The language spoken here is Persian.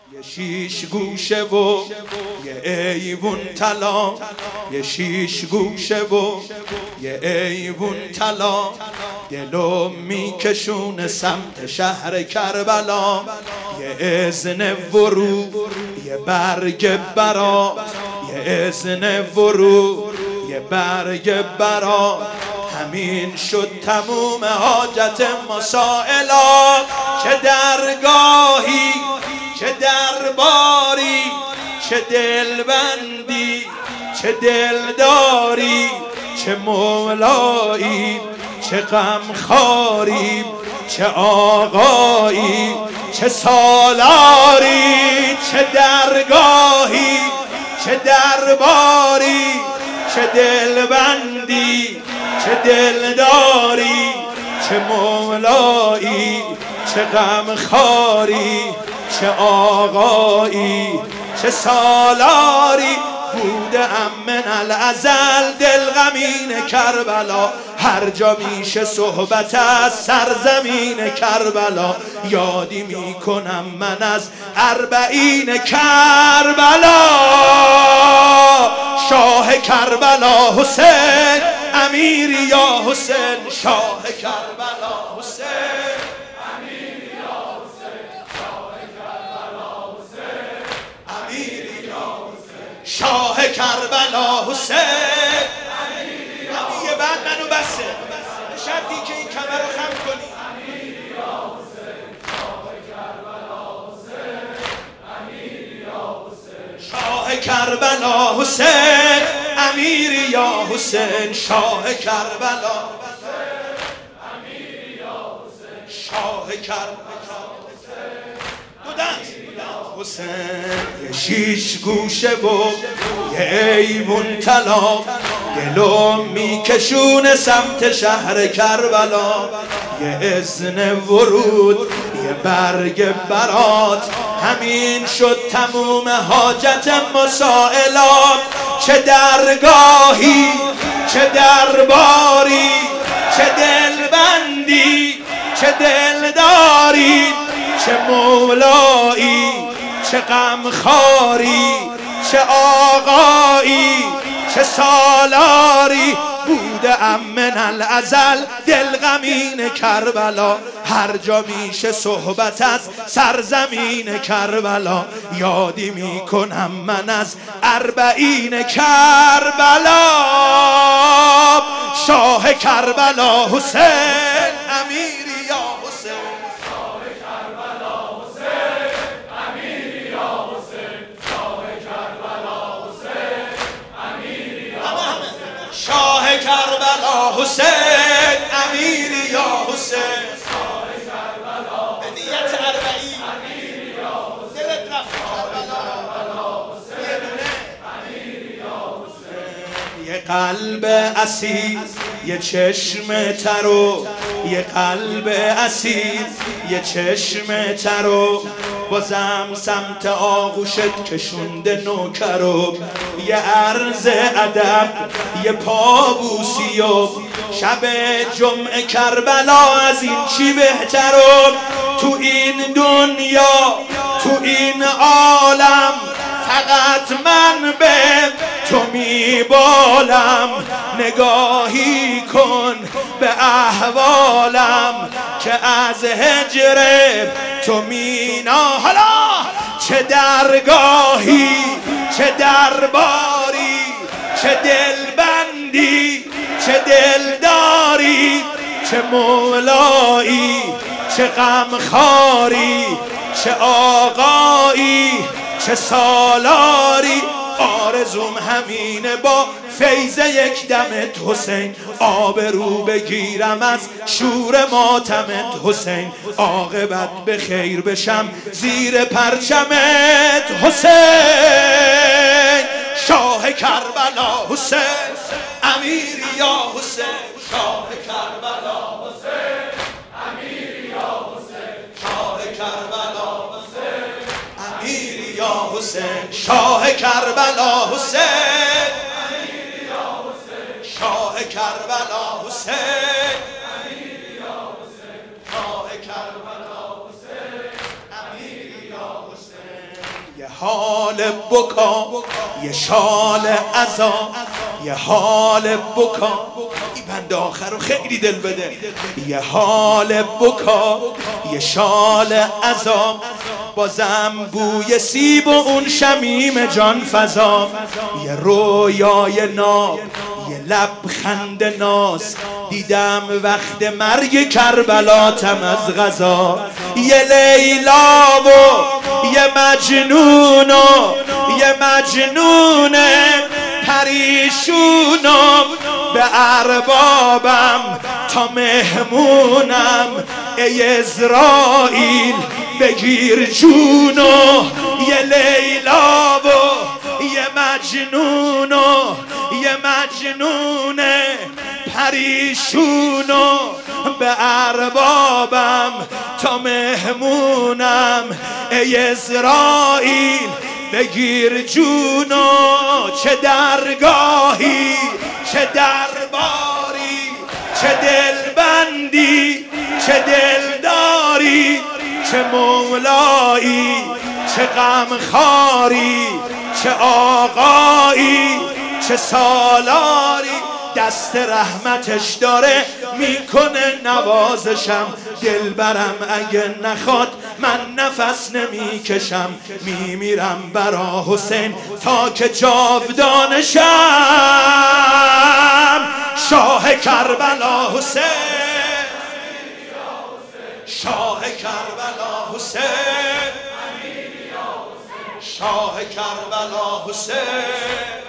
یه شیش گوشه و یه ایوون طلا، یه شیش گوشه و یه ایوون طلا، دلو میکشونه سمت شهر کربلا. یه اذن ورود، یه برگ برا، یه اذن ورود، یه برگ برا. همین شد تموم حاجت مسائلا. چه درگاهی، چه درباری، چه دلبندی، چه دلداری، چه مولایی، چه غمخواری، چه آقایی، چه سالاری. چه درگاهی، چه درباری، چه دلبندی، چه دلداری، چه مولایی، چه غمخواری، چه آقایی، چه سالاری. بودم من الازل دلغمین کربلا، هر جا میشه صحبت از سرزمین کربلا. یادی میکنم من از اربعین کربلا. شاه کربلا حسین امیری یا حسین، شاه کربلا حسین امیری یا حسین، شاه کربلا حسین امیری یا حسین، شاه کربلا حسین امیری یا حسین. یه بعد منو بسه به شرطی که این کمر رو خم کنی. امیری یا حسین، شاه کربلا حسین امیری یا حسین، شاه کربلا حسین امیری یا حسین، شاه کربلا حسین امیری یا حسین، شاه کربلا حسین. دو دست حسین. یه شیش گوشه و یه ایوون طلا، دلو میکشونه سمت شهر کربلا. یه اذن ورود، یه برگ برات، همین شد تموم حاجت مسائلات. چه درگاهی، چه درباری، چه دلبندی، چه دلداری، چه مولایی، چه غمخواری، چه آقایی، چه سالاری. بودم من الازل دلغمین کربلا، هر جا میشه صحبت از سرزمین کربلا. یادی میکنم من از اربعین کربلا. شاه کربلا حسین امیری یا حسین، شاه کربلا حسین امیری یا حسین، شاه کربلا حسین امیری یا حسین، شاه کربلا حسین امیری یا حسین، شاه کربلا هدیت اربعین امیری یا حسین. دلت رفت کربلا حسین امیری یا حسین. یه قلب اسیر، یه چشم ترو، یه قلب اسیر، یه چشم ترو. بازم سمت آغوشت کشونده نوکرو. یه عرض ادب، یه پابوسی و شب جمعه کربلا. از این چی بهترو تو این دنیا، تو این عالم؟ فقط من به تو میبالم. نگاهی کن به احوالم که از هجر تو مینا. حالا چه درگاهی، چه درباری، چه دلبندی، چه دلداری، چه مولایی، چه غمخواری، چه آقایی، چه سالاری. آرزوم همینه با فیض یک دمت حسین، آبرو بگیرم از شور ماتمت حسین. عاقبت به خیر بشم زیر پرچمت حسین. شاه کربلا حسین امیری یا حسین، شاه کربلا حسین امیری یا حسین، شاه کربلا حسین امیری یا حسین، شاه کربلا حسین امیری یا حسین، شاه کربلا حسین امیری یا حسین، شاه کربلا حسین امیری یا حسین. یه حال بکا، یه شال عذاب، یه حال بکا. این بند آخر رو خیلی دل بده. یه حال بکا، یه شال عذاب، بازم بوی سیب و اون شمیم جان فضا. یه رویای ناب، یه لبخند ناز، دیدم وقت مرگ کربلا تم از غذا. یه لیلا و یه مجنون و یه مجنون پریشونم، به اربابم تا مهمونم. ای عزرائیل بگیر جونو. یه لیلا و یه مجنون و یه مجنون پریشونو، به اربابم تا مهمونم. ای عزرائیل بگیر جونو. چه درگاهی، چه درباری، چه دلبندی، چه دلداری، چه مولایی، چه غمخواری، چه آقایی، چه سالاری. دست رحمتش داره میکنه نوازشم. دلبرم اگه نخواد من نفس نمیکشم. میمیرم برا حسین تا که جاودانشم. شاه کربلا حسین، شاه کربلا حسین، شاه کربلا حسین.